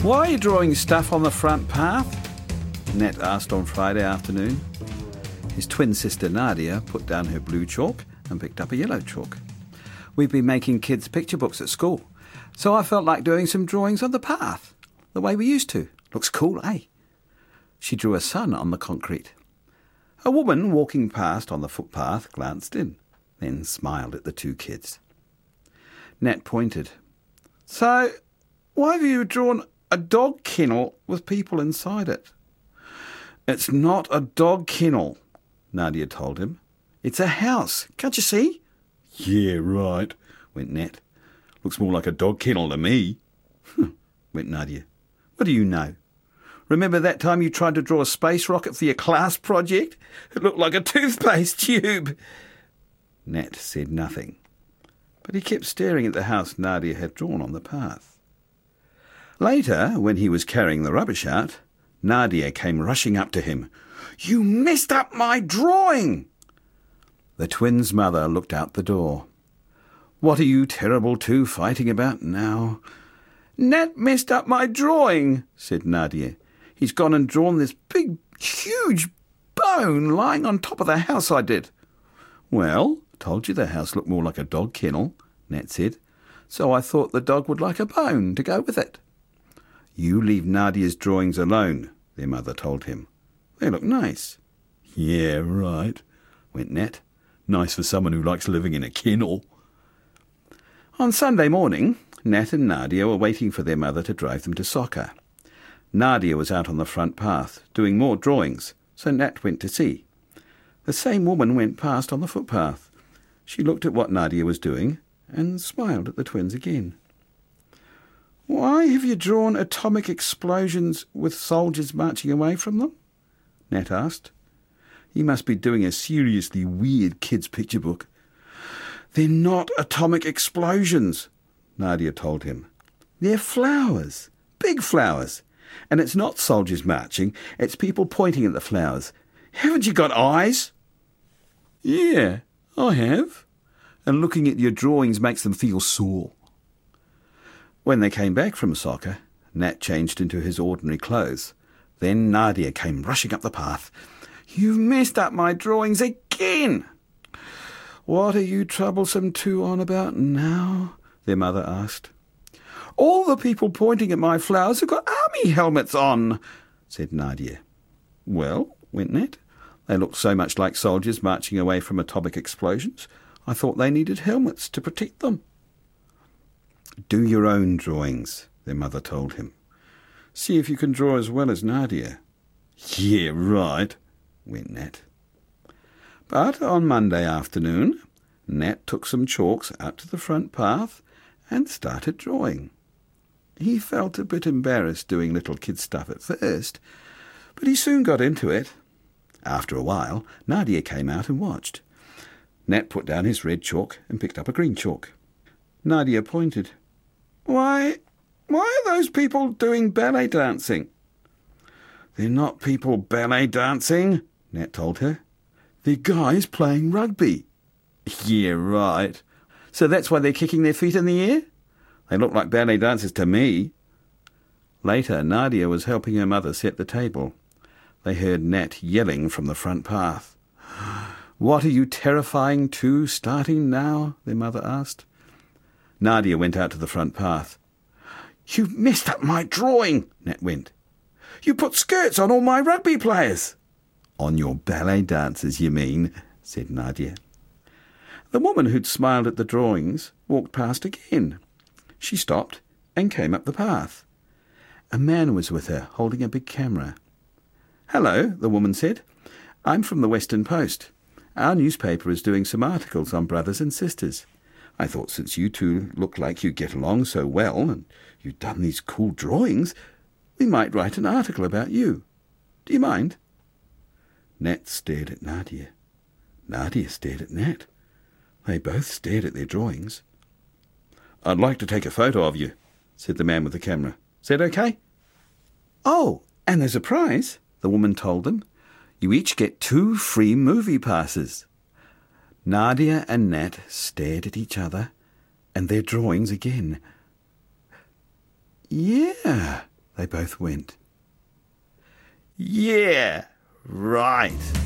Why are you drawing stuff on the front path? Nat asked on Friday afternoon. His twin sister Nadia put down her blue chalk and picked up a yellow chalk. We've been making kids' picture books at school, so I felt like doing some drawings on the path, the way we used to. Looks cool, eh? She drew a sun on the concrete. A woman walking past on the footpath glanced in, then smiled at the two kids. Nat pointed. So, why have you drawn a dog kennel with people inside it? It's not a dog kennel, Nadia told him. It's a house, can't you see? Yeah, right, went Nat. Looks more like a dog kennel to me, went Nadia. What do you know? Remember that time you tried to draw a space rocket for your class project? It looked like a toothpaste tube. Nat said nothing, but he kept staring at the house Nadia had drawn on the path. Later, when he was carrying the rubbish out, Nadia came rushing up to him. You messed up my drawing! The twins' mother looked out the door. What are you terrible two fighting about now? Nat messed up my drawing, said Nadia. He's gone and drawn this big, huge bone lying on top of the house I did. Well, I told you the house looked more like a dog kennel, Nat said, so I thought the dog would like a bone to go with it. You leave Nadia's drawings alone, their mother told him. They look nice. Yeah, right, went Nat. Nice for someone who likes living in a kennel. On Sunday morning, Nat and Nadia were waiting for their mother to drive them to soccer. Nadia was out on the front path, doing more drawings, so Nat went to see. The same woman went past on the footpath. She looked at what Nadia was doing and smiled at the twins again. Why have you drawn atomic explosions with soldiers marching away from them? Nat asked. He must be doing a seriously weird kids' picture book. They're not atomic explosions, Nadia told him. They're flowers, big flowers. And it's not soldiers marching, it's people pointing at the flowers. Haven't you got eyes? Yeah, I have. And looking at your drawings makes them feel sore. When they came back from soccer, Nat changed into his ordinary clothes. Then Nadia came rushing up the path. You've messed up my drawings again. What are you troublesome two on about now? Their mother asked. All the people pointing at my flowers have got army helmets on, said Nadia. Well, went Nat, they looked so much like soldiers marching away from atomic explosions. I thought they needed helmets to protect them. Do your own drawings, their mother told him. See if you can draw as well as Nadia. Yeah, right, went Nat. But on Monday afternoon, Nat took some chalks out to the front path and started drawing. He felt a bit embarrassed doing little kid stuff at first, but he soon got into it. After a while, Nadia came out and watched. Nat put down his red chalk and picked up a green chalk. Nadia pointed. Why are those people doing ballet dancing? They're not people ballet dancing, Nat told her. They're guys playing rugby. Yeah, right. So that's why they're kicking their feet in the air? They look like ballet dancers to me. Later, Nadia was helping her mother set the table. They heard Nat yelling from the front path. What are you terrifying two starting now? Their mother asked. Nadia went out to the front path. You messed up my drawing, Nat went. You put skirts on all my rugby players. On your ballet dancers, you mean, said Nadia. The woman who'd smiled at the drawings walked past again. She stopped and came up the path. A man was with her, holding a big camera. Hello, the woman said. I'm from the Western Post. Our newspaper is doing some articles on brothers and sisters. I thought since you two look like you get along so well and you've done these cool drawings, we might write an article about you. Do you mind? Nat stared at Nadia. Nadia stared at Nat. They both stared at their drawings. I'd like to take a photo of you, said the man with the camera. Is that okay? Oh, and there's a prize, the woman told them. You each get 2 free movie passes. Nadia and Nat stared at each other and their drawings again. Yeah, They both went. Yeah, right.